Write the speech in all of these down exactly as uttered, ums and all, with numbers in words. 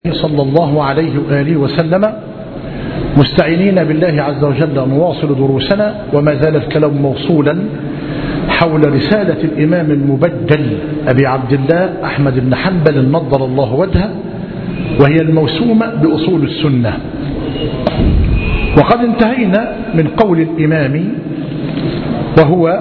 صلى الله عليه وآله وسلم، مستعينين بالله عز وجل نواصل دروسنا، وما زال الكلام موصولا حول رسالة الإمام المبجل أبي عبد الله أحمد بن حنبل نضر الله وجهه، وهي الموسومة بأصول السنة. وقد انتهينا من قول الإمام وهو: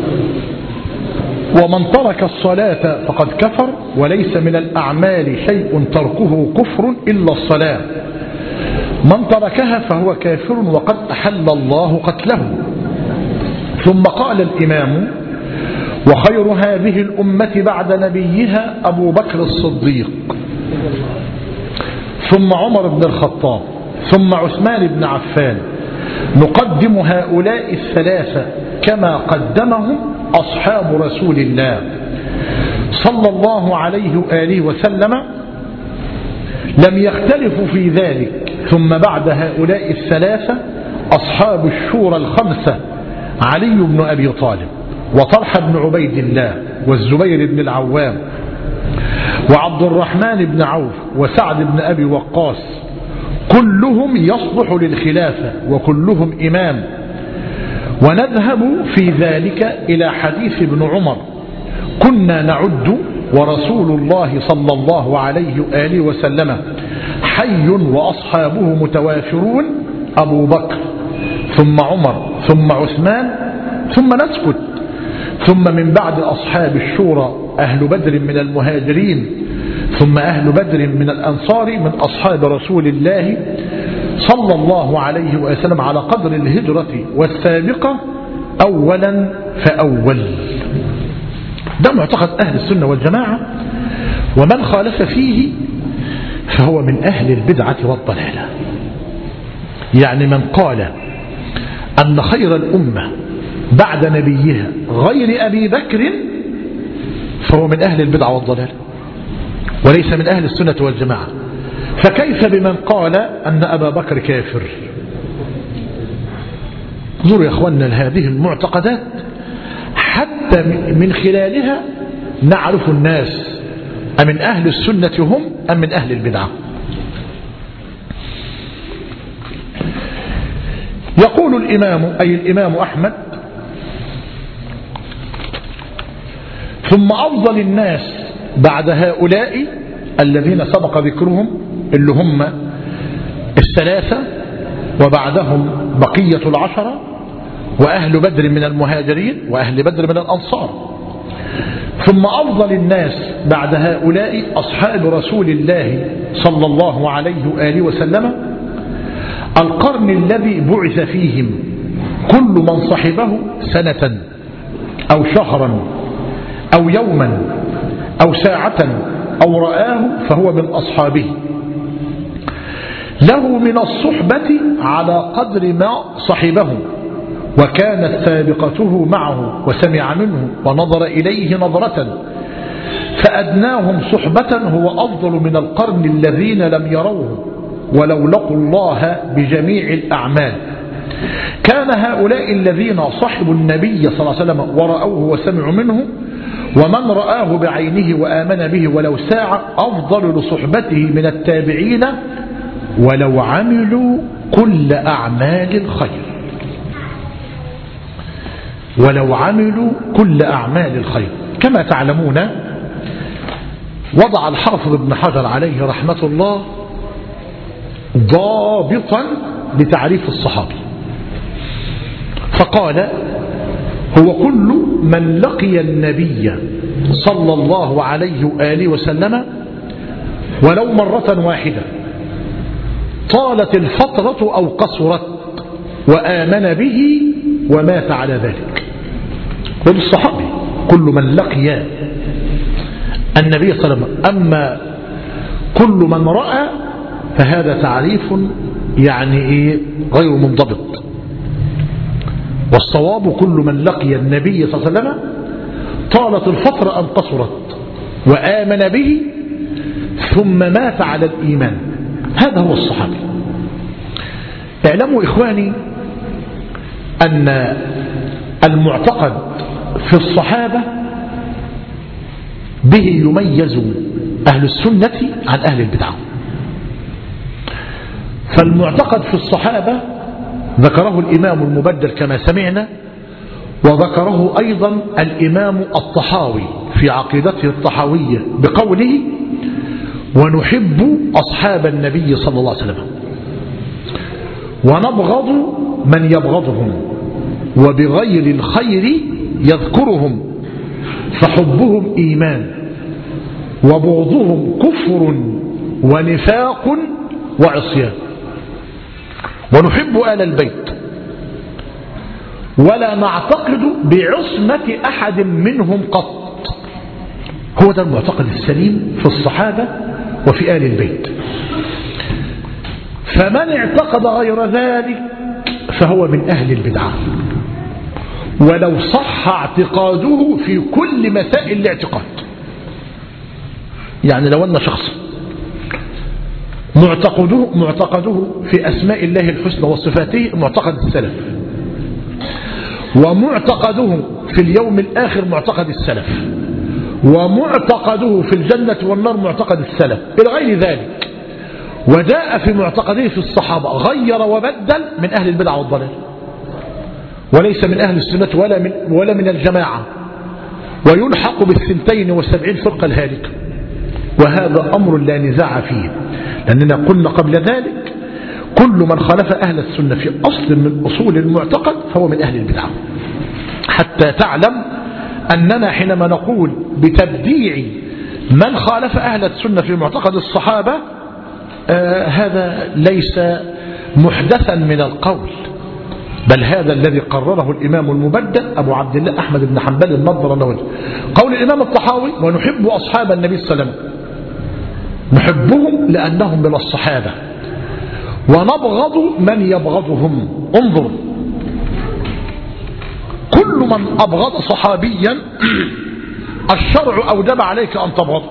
ومن ترك الصلاة فقد كفر، وليس من الأعمال شيء تركه كفر إلا الصلاة، من تركها فهو كافر وقد أحل الله قتله. ثم قال الإمام: وخير هذه الأمة بعد نبيها أبو بكر الصديق، ثم عمر بن الخطاب، ثم عثمان بن عفان، نقدم هؤلاء الثلاثة كما قدمهم أصحاب رسول الله صلى الله عليه وآله وسلم، لم يختلفوا في ذلك. ثم بعد هؤلاء الثلاثة أصحاب الشورى الخمسة: علي بن أبي طالب، وطلحة بن عبيد الله، والزبير بن العوام، وعبد الرحمن بن عوف، وسعد بن أبي وقاص، كلهم يصلح للخلافة وكلهم إمام. ونذهب في ذلك إلى حديث ابن عمر: كنا نعد ورسول الله صلى الله عليه وآله وسلم حي وأصحابه متوافرون، أبو بكر ثم عمر ثم عثمان ثم نسكت. ثم من بعد أصحاب الشورى أهل بدر من المهاجرين، ثم أهل بدر من الأنصار من أصحاب رسول الله صلى الله عليه وسلم على قدر الهجرة والسابقة أولا فأول. ده معتقد أهل السنة والجماعة، ومن خالف فيه فهو من أهل البدعة والضلالة. يعني من قال أن خير الأمة بعد نبيها غير أبي بكر فهو من أهل البدعة والضلالة وليس من أهل السنة والجماعة. فكيف بمن قال أن أبا بكر كافر؟ انظروا يا أخواننا لهذه المعتقدات، حتى من خلالها نعرف الناس أمن أهل السنة هم أم من أهل البدعة. يقول الإمام أي الإمام أحمد: ثم أفضل الناس بعد هؤلاء الذين سبق ذكرهم اللي هم الثلاثة، وبعدهم بقية العشرة، وأهل بدر من المهاجرين وأهل بدر من الأنصار. ثم أفضل الناس بعد هؤلاء أصحاب رسول الله صلى الله عليه وآله وسلم، القرن الذي بعث فيهم كل من صحبه سنة أو شهرا أو يوما أو ساعة أو رآه فهو من أصحابه، له من الصحبة على قدر ما صحبه، وكانت سابقته معه وسمع منه ونظر إليه نظرة، فأدناهم صحبة هو أفضل من القرن الذين لم يروه ولو لقوا الله بجميع الأعمال. كان هؤلاء الذين صحبوا النبي صلى الله عليه وسلم ورأوه وسمعوا منه، ومن رآه بعينه وآمن به ولو ساعة أفضل لصحبته من التابعين ولو عملوا كل أعمال الخير ولو عملوا كل أعمال الخير. كما تعلمون وضع الحافظ ابن حجر عليه رحمة الله ضابطا لتعريف الصحابي، فقال: هو كل من لقي النبي صلى الله عليه وآله وسلم ولو مرة واحدة، طالت الفترة أو قصرت، وآمن به ومات على ذلك. هو الصحابي كل من لقي النبي صلى الله عليه وسلم. أما كل من رأى فهذا تعريف يعني إيه غير منضبط، والصواب كل من لقي النبي صلى الله عليه وسلم طالت الفترة أم قصرت وآمن به ثم مات على الإيمان، هذا هو الصحابي. اعلموا إخواني أن المعتقد في الصحابة به يميز أهل السنة عن أهل البدعة. فالمعتقد في الصحابة ذكره الإمام المبدل كما سمعنا، وذكره أيضا الإمام الطحاوي في عقيدته الطحاوية بقوله: ونحب أصحاب النبي صلى الله عليه وسلم ونبغض من يبغضهم وبغير الخير يذكرهم فحبهم إيمان وبغضهم كفر ونفاق وعصيان. ونحب آل البيت ولا نعتقد بعصمة أحد منهم قط. هو ده المعتقد السليم في الصحابة وفي آل البيت. فمن اعتقد غير ذلك فهو من أهل البدعة، ولو صح اعتقاده في كل مسائل الاعتقاد. يعني لو أن شخص معتقده, معتقده في أسماء الله الحسنى وصفاته معتقد السلف، ومعتقده في اليوم الآخر معتقد السلف، ومعتقده في الجنة والنار معتقد السلف إلى غير ذلك، وجاء في معتقده في الصحابة غير وبدل، من أهل البدع والضلال، وليس من أهل السنة ولا من, ولا من الجماعة، ويلحق بالثنتين والسبعين فرقة الهالكة. وهذا أمر لا نزاع فيه، لأننا قلنا قبل ذلك كل من خالف أهل السنة في أصل من أصول المعتقد فهو من أهل البدعة. حتى تعلم أننا حينما نقول بتبديع من خالف أهل السنة في معتقد الصحابة آه هذا ليس محدثا من القول، بل هذا الذي قرره الإمام المبدل أبو عبد الله أحمد بن حنبل النضر له. قول الإمام الطحاوي: ونحب أصحاب النبي صلى الله عليه وسلم، نحبهم لأنهم من الصحابة، ونبغض من يبغضهم. انظر، كل من أبغض صحابيا الشرع أوجب عليك أن تبغضه،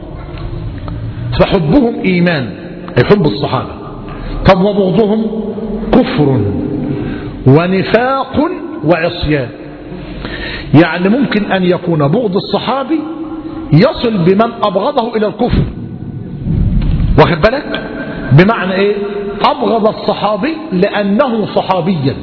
فحبهم إيمان أي حب الصحابة، طب وبغضهم كفر ونفاق وعصيان. يعني ممكن أن يكون بغض الصحابي يصل بمن أبغضه إلى الكفر، واخد بالك؟ بمعنى إيه؟ أبغض الصحابي لأنه صحابيا،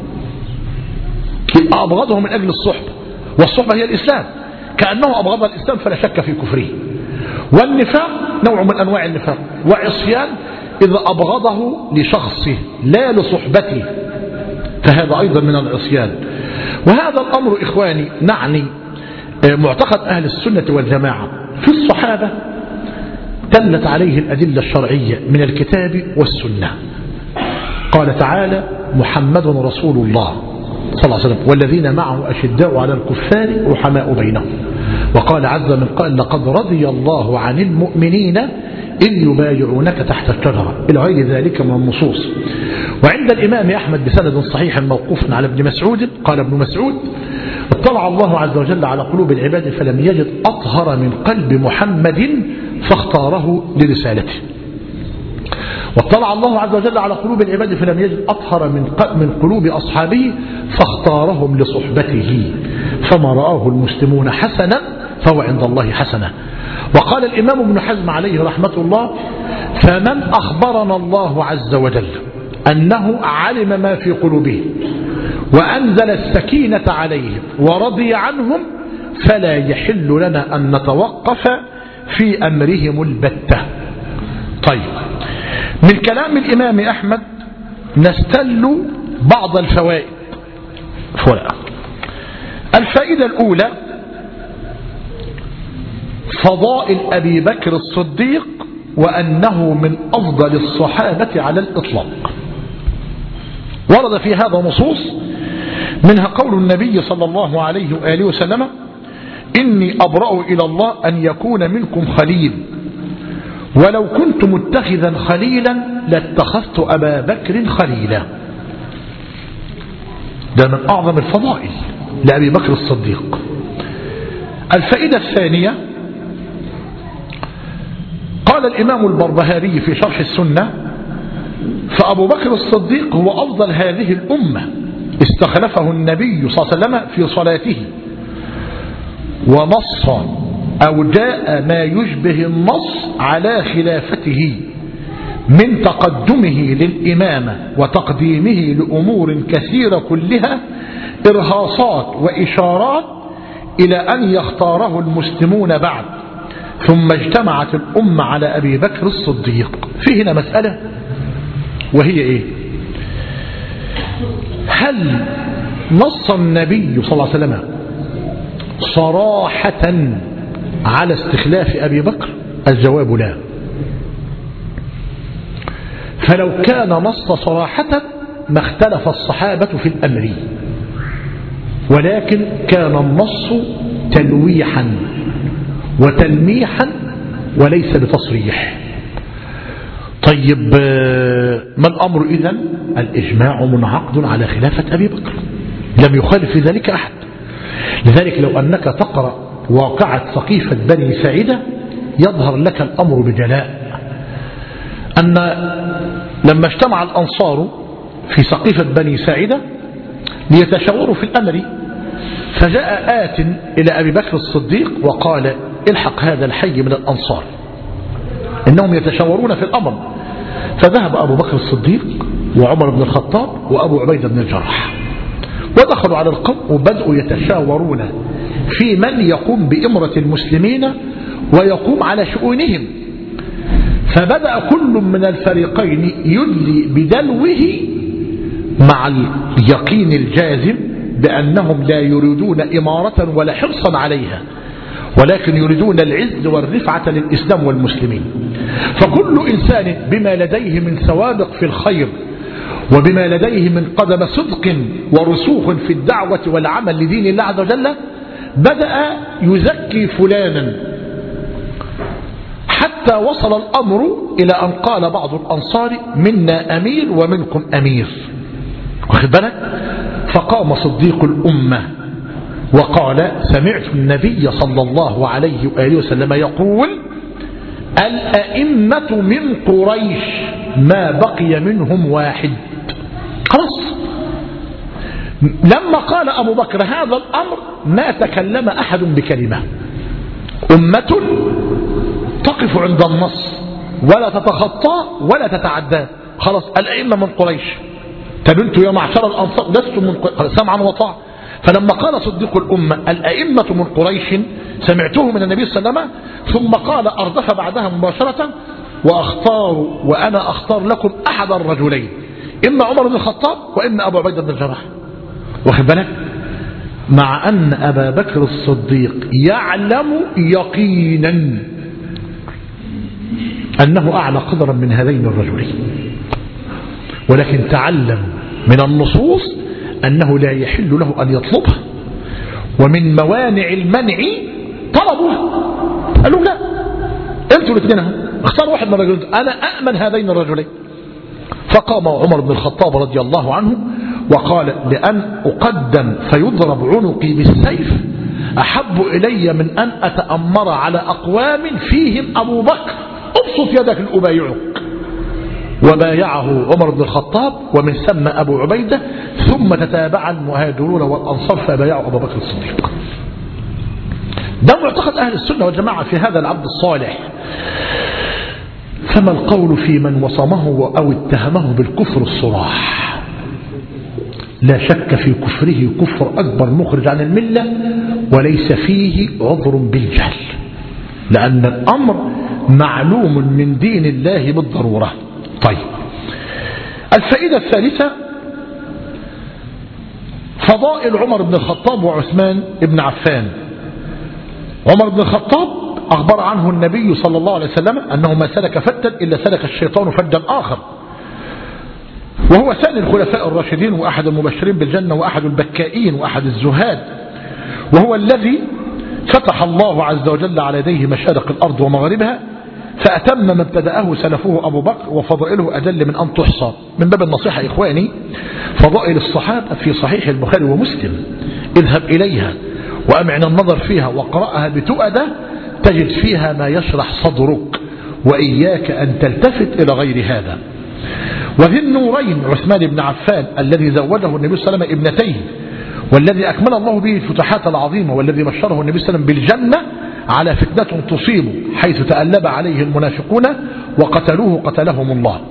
يبقى أبغضه من أجل الصحبة، والصحبة هي الإسلام، كأنه أبغض الإسلام فلا شك في كفره. والنفاق نوع من أنواع النفاق. وعصيان إذا أبغضه لشخصه لا لصحبته، فهذا أيضا من العصيان. وهذا الأمر إخواني نعني معتقد أهل السنة والجماعة في الصحابة دلت عليه الأدلة الشرعية من الكتاب والسنة. قال تعالى: محمد رسول الله صلى الله عليه وسلم والذين معه أشداء على الكفار رحماء بينهم. وقال عز من قال: لقد رضي الله عن المؤمنين إذ يبايعونك تحت الشجرة، إلى غير ذلك من النصوص. وعند الإمام أحمد بسند صحيح موقوف على ابن مسعود قال ابن مسعود: اطلع الله عز وجل على قلوب العباد فلم يجد أطهر من قلب محمد فاختاره لرسالته. واطلع الله عز وجل على قلوب العباد فلم يجد أطهر من من قلوب أصحابه فاختارهم لصحبته، فما رآه المسلمون حسنا فهو عند الله حسنة. وقال الإمام ابن حزم عليه رحمة الله: فمن أخبرنا الله عز وجل أنه علم ما في قلوبهم وأنزل السكينة عليهم ورضي عنهم فلا يحل لنا أن نتوقف في أمرهم البتة. طيب، من كلام الإمام أحمد نستل بعض الفوائد. فرق. الفائدة الأولى: فضائل أبي بكر الصديق وأنه من أفضل الصحابة على الإطلاق. ورد في هذا نصوص، منها قول النبي صلى الله عليه وآله وسلم: إني أبرأ إلى الله أن يكون منكم خليل، ولو كنت متخذا خليلا لاتخذت أبا بكر خليلا. ده من أعظم الفضائل لأبي بكر الصديق. الفائدة الثانية: قال الإمام البربهاري في شرح السنة: فأبو بكر الصديق هو أفضل هذه الأمة، استخلفه النبي صلى الله عليه وسلم في صلاته ونص أو جاء ما يشبه النص على خلافته من تقدمه للإمامة وتقديمه لأمور كثيرة كلها إرهاصات وإشارات إلى أن يختاره المسلمون بعد، ثم اجتمعت الأمة على أبي بكر الصديق. في هنا مسألة وهي إيه؟ هل نص النبي صلى الله عليه وسلم صراحة على استخلاف أبي بكر؟ الجواب لا. فلو كان نص صراحة ما اختلف الصحابة في الأمر، ولكن كان النص تلويحا وتلميحا وليس بتصريح. طيب ما الأمر إذن؟ الإجماع منعقد على خلافة أبي بكر، لم يخالف في ذلك أحد. لذلك لو أنك تقرأ واقعة سقيفة بني ساعدة يظهر لك الأمر بجلاء، أن لما اجتمع الأنصار في سقيفة بني ساعدة ليتشاوروا في الأمر، فجاء آت إلى أبي بكر الصديق وقال: الحق هذا الحي من الأنصار إنهم يتشاورون في الأمر. فذهب أبو بكر الصديق وعمر بن الخطاب وأبو عبيدة بن الجراح ودخلوا على القوم وبدأوا يتشاورون في من يقوم بإمرة المسلمين ويقوم على شؤونهم. فبدأ كل من الفريقين يدلي بدلوه مع اليقين الجازم بأنهم لا يريدون إمارة ولا حرصا عليها، ولكن يريدون العز والرفعة للإسلام والمسلمين. فكل إنسان بما لديه من سوابق في الخير وبما لديه من قدم صدق ورسوخ في الدعوة والعمل لدين الله عز وجل بدأ يزكي فلانا، حتى وصل الأمر إلى أن قال بعض الأنصار: منا أمير ومنكم أمير. واخد بالك؟ فقام صديق الأمة وقال: سمعت النبي صلى الله عليه وآله وسلم يقول: الأئمة من قريش ما بقي منهم واحد. خلاص. لما قال أبو بكر هذا الأمر ما تكلم أحد بكلمة. أمة تقف عند النص ولا تتخطى ولا تتعدى. خلاص، الأئمة من قريش. طب انتم يا معشر الأنصار لستم من قريش، سمعا وطاعة. فلما قال صديق الأمة الأئمة من قريش سمعته من النبي صلى الله عليه وسلم، ثم قال أردف بعدها مباشرة: وأختار وأنا أختار لكم أحد الرجلين، إما عمر بن الخطاب وإما أبو عبيدة بن الجراح. واخد بالك؟ مع أن أبا بكر الصديق يعلم يقينا أنه أعلى قدرا من هذين الرجلين، ولكن تعلم من النصوص أنه لا يحل له أن يطلبها، ومن موانع المنع طلبها. قالوا: لا، انتوا الاثنين اختار واحد من الرجلين، أنا أأمن هذين الرجلين. فقام عمر بن الخطاب رضي الله عنه وقال: لأن أقدم فيضرب عنقي بالسيف أحب إلي من أن أتأمر على أقوام فيهم أبو بكر، ابسط يدك لأبايعك. وبايعه عمر بن الخطاب ومن ثم أبو عبيدة، ثم تتابع المهاجرون والأنصار فبايعوا أبو بكر الصديق. ده معتقد أهل السنة والجماعة في هذا العبد الصالح. فما القول في من وصمه أو اتهمه بالكفر الصراح؟ لا شك في كفره كفر أكبر مخرج عن الملة، وليس فيه عذر بالجهل، لأن الأمر معلوم من دين الله بالضرورة. طيب، الفائدة الثالثة فضائل عمر بن الخطاب وعثمان بن عفان. عمر بن الخطاب أخبر عنه النبي صلى الله عليه وسلم أنه ما سلك فتا إلا سلك الشيطان فجا آخر، وهو ثاني الخلفاء الراشدين وأحد المبشرين بالجنة وأحد البكائين وأحد الزهاد، وهو الذي فتح الله عز وجل على يديه مشارق الأرض ومغاربها، فأتم ما ابتدأه سلفه أبو بكر، وفضائله أجل من أن تحصى. من باب النصيحة إخواني، فضائل الصحابة في صحيح البخاري ومسلم، اذهب إليها وأمعن النظر فيها واقرأها بتؤدة تجد فيها ما يشرح صدرك، وإياك أن تلتفت إلى غير هذا. وذي النورين عثمان بن عفان الذي زوجه النبي صلى الله عليه وسلم ابنتيه، والذي أكمل الله به الفتوحات العظيمة، والذي بشره النبي صلى الله عليه وسلم بالجنة على فتنة تصيب حيث تألب عليه المنافقون وقتلوه قتلهم الله.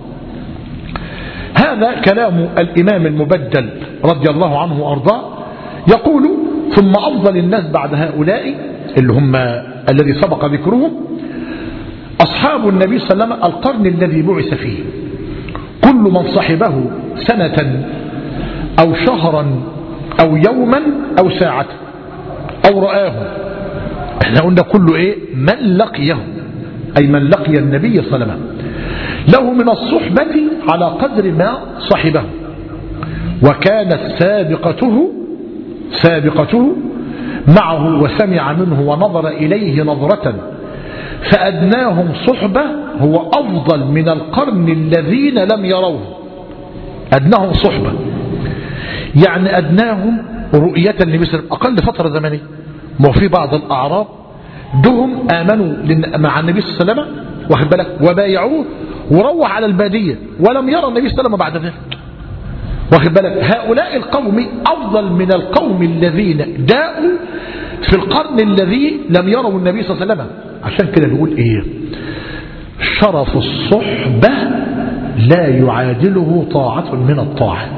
هذا كلام الإمام المبدل رضي الله عنه وأرضاه. يقول: ثم أفضل الناس بعد هؤلاء اللي هم الذي سبق ذكرهم أصحاب النبي صلى الله عليه وسلم القرن الذي بعث فيه، كل من صحبه سنة أو شهرا أو يوما أو ساعة أو رآه. احنا قلنا كله ايه؟ من لقيه، أي من لقي النبي صلى الله عليه وسلم له من الصحبة على قدر ما صحبه، وكانت سابقته سابقته معه وسمع منه ونظر إليه نظرة، فأدناهم صحبة هو أفضل من القرن الذين لم يروه. أدناهم صحبة يعني أدناهم رؤية النبي صلى الله عليه وسلم أقل فترة زمنية. ما في بعض الأعراب دهم آمنوا مع النبي صلى الله عليه وسلم واخد بالك وبايعوه وروح على البادية ولم يرى النبي صلى الله عليه وسلم بعد ذلك واخد بالك. هؤلاء القوم أفضل من القوم الذين جاءوا في القرن الذي لم يروا النبي صلى الله عليه وسلم. عشان كده نقول ايه؟ شرف الصحبة لا يعادله طاعة من الطاعات.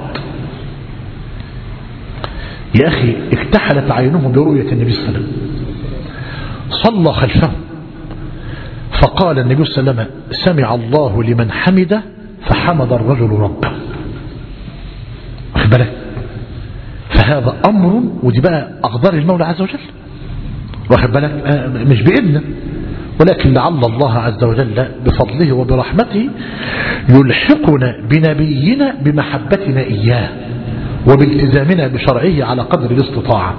يا أخي اكتحلت عينهم برؤية النبي صلى الله عليه وسلم، صلى خلفه فقال النبي صلى الله عليه وسلم: سمع الله لمن حمده، فحمد الرجل ربه. واخد بالك؟ فهذا أمر، ودي بقى أقدار المولى عز وجل. واخد بالك؟ آه مش بإذنه، ولكن لعل الله عز وجل بفضله وبرحمته يلحقنا بنبينا بمحبتنا إياه وبالتزامنا بشرعه على قدر الاستطاعة.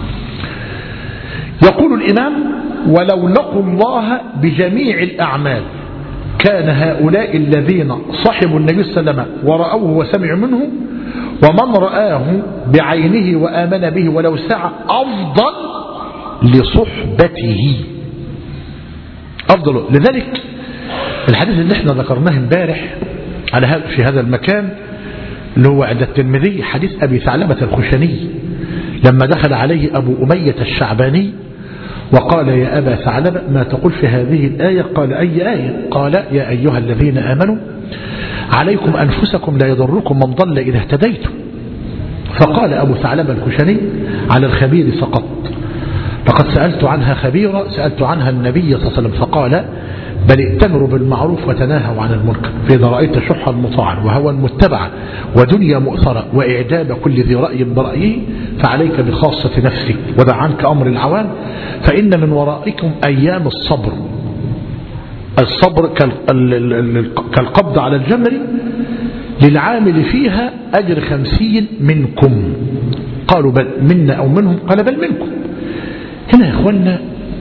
يقول الإمام: ولو لقوا الله بجميع الأعمال كان هؤلاء الذين صحبوا النبي صلى الله عليه وسلم ورأوه وسمعوا منه ومن رآه بعينه وآمن به ولو سعى أفضل لصحبته، أفضل. لذلك الحديث اللي احنا ذكرناه امبارح على هذا في هذا المكان اللي هو عند الترمذي، حديث أبي ثعلبة الخشني لما دخل عليه أبو أمية الشعباني وقال: يا أبا ثعلبة ما تقول في هذه الآية؟ قال: أي آية؟ قال: يا أيها الذين آمنوا عليكم أنفسكم لا يضركم من ضل إذا اهتديتم. فقال أبو ثعلبة الخشني: على الخبير سقط، لقد سألت عنها خبيرا، سألت عنها النبي صلى الله عليه وسلم فقال: بل ائتمروا بالمعروف وتناهوا عن المنكر، فإذا رأيت شحا مطاعا وهوى متبعا ودنيا مؤثرة وإعجاب كل ذي رأي برأيه فعليك بخاصة نفسك ودع عنك أمر العوام، فإن من ورائكم أيام الصبر. الصبر كالقبض على الجمر للعامل فيها أجر خمسين منكم. قالوا: بل منا أو منهم؟ قال: بل منكم. هنا يا إخوانا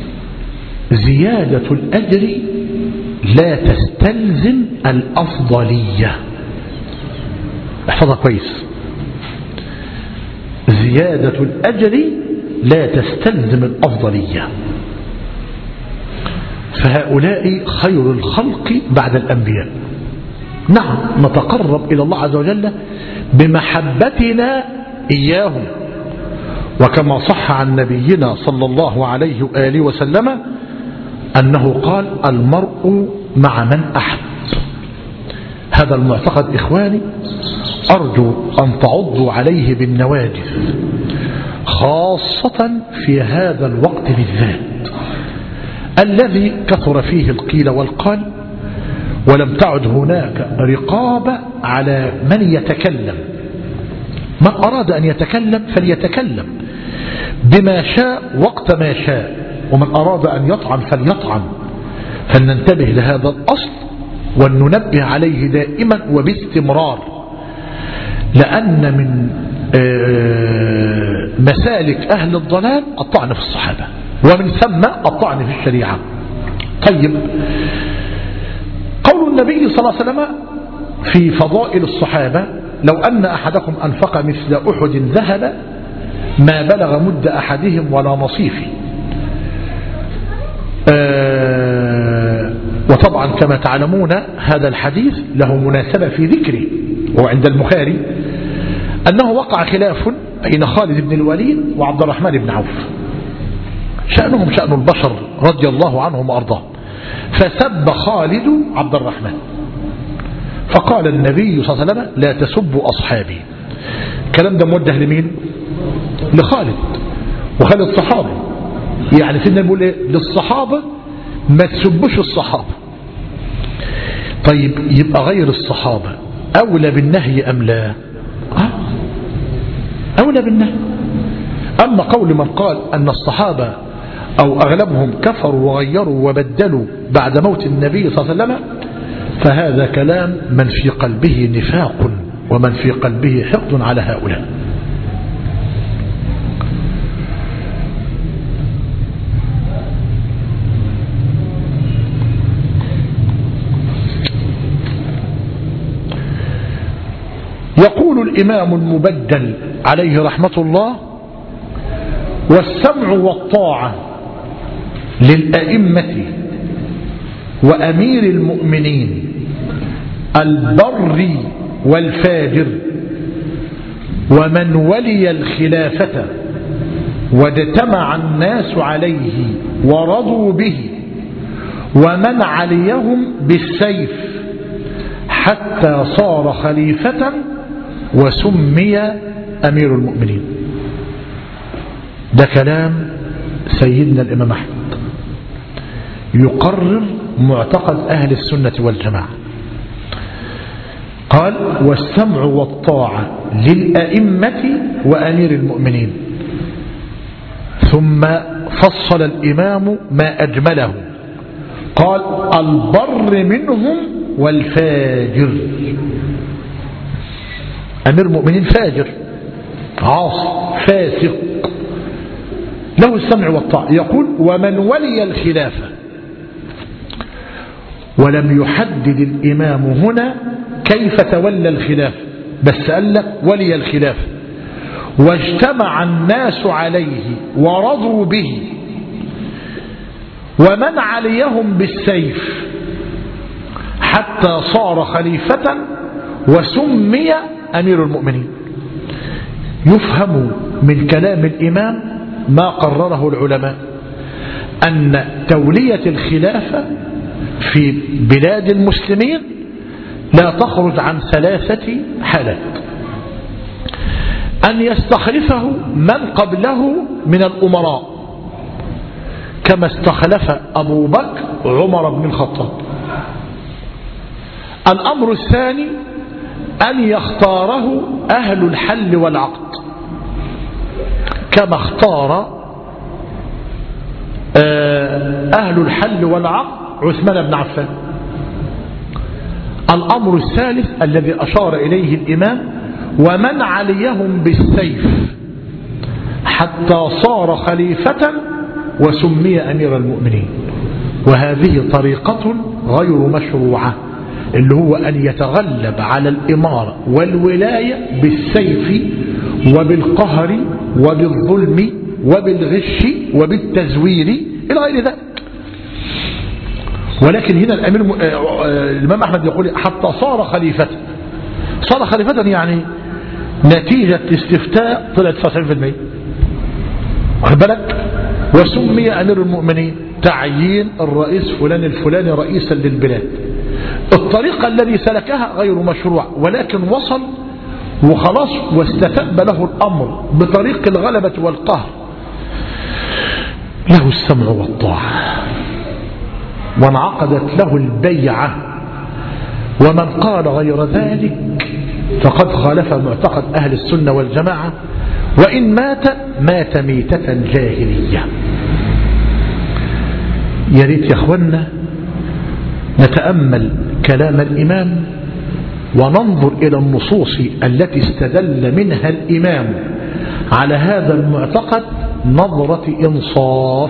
زيادة الأجر لا تستلزم الأفضلية. احفظها كويس، زيادة الأجر لا تستلزم الأفضلية. فهؤلاء خير الخلق بعد الأنبياء. نعم نتقرب إلى الله عز وجل بمحبتنا إياهم، وكما صح عن نبينا صلى الله عليه وآله وسلم أنه قال: المرء مع من أحب. هذا المعتقد إخواني أرجو أن تعضوا عليه بالنواجذ، خاصة في هذا الوقت بالذات الذي كثر فيه القيل والقال، ولم تعد هناك رقابة على من يتكلم. من أراد أن يتكلم فليتكلم بما شاء وقت ما شاء، ومن أراد أن يطعن فليطعن. فلننتبه لهذا الأصل وننبه عليه دائما وباستمرار، لأن من مسالك أهل الضلال الطعن في الصحابة، ومن ثم الطعن في الشريعة. طيب، قول النبي صلى الله عليه وسلم في فضائل الصحابة: لو أن أحدكم أنفق مثل أحد ذهب ما بلغ مد أحدهم ولا نصيفه. آه وطبعا كما تعلمون هذا الحديث له مناسبة في ذكره، وعند البخاري أنه وقع خلاف بين خالد بن الوليد وعبد الرحمن بن عوف. شأنهم شأن البشر رضي الله عنهم وأرضاهم. فسب خالد عبد الرحمن، فقال النبي صلى الله عليه وسلم لا تسبوا أصحابي. الكلام ده موجه لمين؟ لخالد، وخالد صحابي، يعني سيدنا بيقول ايه للصحابة ما تسبوش الصحابة. طيب يبقى غير الصحابة أولى بالنهي أم لا؟ أه؟ أولى بالنهي. أما قول من قال أن الصحابة أو أغلبهم كفروا وغيروا وبدلوا بعد موت النبي صلى الله عليه وسلم فهذا كلام من في قلبه نفاق ومن في قلبه حقد على هؤلاء. يقول الإمام المبدل عليه رحمة الله: والسمع والطاعة للأئمة وأمير المؤمنين البر والفاجر ومن ولي الخلافة واجتمع الناس عليه ورضوا به ومن عليهم بالسيف حتى صار خليفة وسمي أمير المؤمنين. ده كلام سيدنا الإمام أحمد يقرر معتقد أهل السنة والجماعة. قال: والسمع والطاعة للأئمة وأمير المؤمنين. ثم فصل الإمام ما أجمله، قال: البر منهم والفاجر. أمير المؤمنين فاجر عاصي فاسق له السمع والطاعة. يقول: ومن ولي الخلافة. ولم يحدد الإمام هنا كيف تولى الخلافة، بس قال لك ولي الخلافة واجتمع الناس عليه ورضوا به ومن عليهم بالسيف حتى صار خليفة وسمي أمير المؤمنين. يفهم من كلام الإمام ما قرره العلماء أن تولية الخلافة في بلاد المسلمين لا تخرج عن ثلاثة حالات: أن يستخلفه من قبله من الأمراء كما استخلف أبو بكر عمر بن الخطاب. الأمر الثاني أن يختاره أهل الحل والعقد كما اختار أهل الحل والعقد عثمان بن عفان. الأمر الثالث الذي أشار إليه الإمام: ومن عليهم بالسيف حتى صار خليفة وسمي أمير المؤمنين. وهذه طريقة غير مشروعة، اللي هو أن يتغلب على الإمارة والولاية بالسيف وبالقهر وبالظلم وبالغش وبالتزوير إلى غير ذلك. ولكن هنا الأمير الإمام أحمد يقول: حتى صار خليفة. صار خليفة يعني نتيجة استفتاء طلعت تسعة وتسعين بالمئة، واخد بالك؟ وسمي أمير المؤمنين، تعيين الرئيس فلان الفلاني رئيسا للبلاد. الطريقة الذي سلكها غير مشروع، ولكن وصل وخلاص واستتب له الأمر بطريق الغلبة والقهر. له السمع والطاعة وانعقدت له البيعة، ومن قال غير ذلك فقد خالف معتقد أهل السنة والجماعة، وإن مات مات ميتة جاهلية. يا ريت يا أخوانا نتأمل كلام الإمام وننظر إلى النصوص التي استدل منها الإمام على هذا المعتقد نظرة إنصاف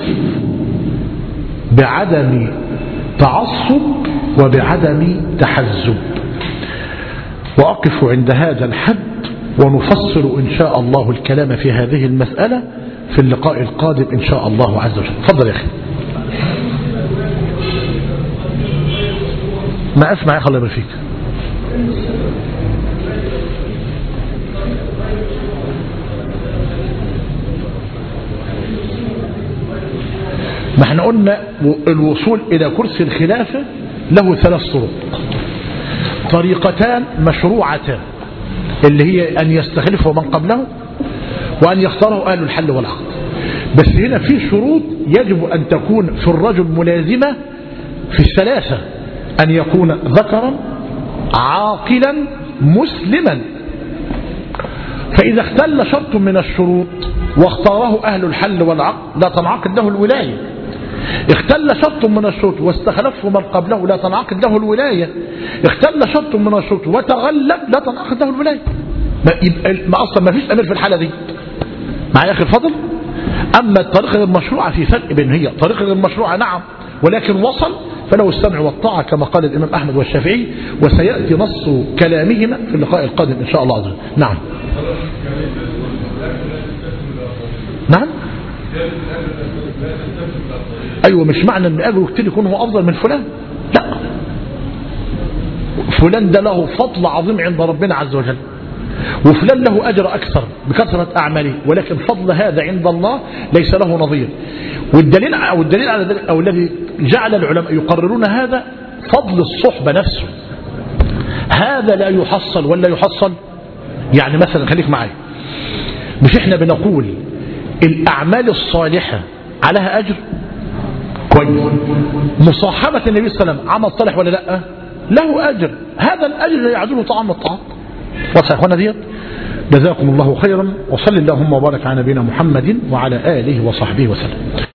بعدم تعصب وبعدم تحزب. وأقف عند هذا الحد ونفصل إن شاء الله الكلام في هذه المسألة في اللقاء القادم إن شاء الله عز وجل. تفضل يا أخي. ما أسمع يا أخي الله يبارك فيك. ما احنا قلنا الوصول إلى كرسي الخلافة له ثلاث طرق، طريقتان مشروعتان، اللي هي أن يستخلفه من قبله وأن يختاره أهل الحل والعقد. بس هنا في شروط يجب أن تكون في الرجل ملازمة في الثلاثة، أن يكون ذكرا عاقلا مسلما. فإذا اختل شرط من الشروط واختاره أهل الحل والعقد لا تنعقد له الولاية. اختل شرط من الشروط واستخلفه من قبله لا تنعقد له الولاية. اختل شرط من الشروط وتغلب لا تنعقد له الولاية. ما, يبقى ما أصلا ما فيش أمير في الحالة دي. مع يا أخي الفضل، أما الطريقة غير المشروعة في فرق بين هي طريقة غير المشروعة نعم، ولكن وصل فله السمع والطاعة كما قال الإمام أحمد والشافعي، وسيأتي نص كلامهما في اللقاء القادم إن شاء الله عز وجل. نعم نعم أيوة، مش معنى أن أجره كتير يكون هو أفضل من فلان، لا، فلان ده له فضل عظيم عند ربنا عز وجل، وفلان له أجر أكثر بكثرة أعماله، ولكن فضل هذا عند الله ليس له نظير. والدليل أو الدليل على ذلك أو الذي جعل العلماء يقررون هذا فضل الصحبة نفسه. هذا لا يحصل ولا يحصل. يعني مثلا خليك معي، مش احنا بنقول الأعمال الصالحة عليها أجر كويس، مصاحبة النبي صلى الله عليه وسلم عمل صالح ولا لا؟ له أجر، هذا الأجر لا يعدله طعام الطعام. واضح يا اخوانا ديت؟ جزاكم الله خيرا، وصلى اللهم وبارك على نبينا محمد وعلى آله وصحبه وسلم.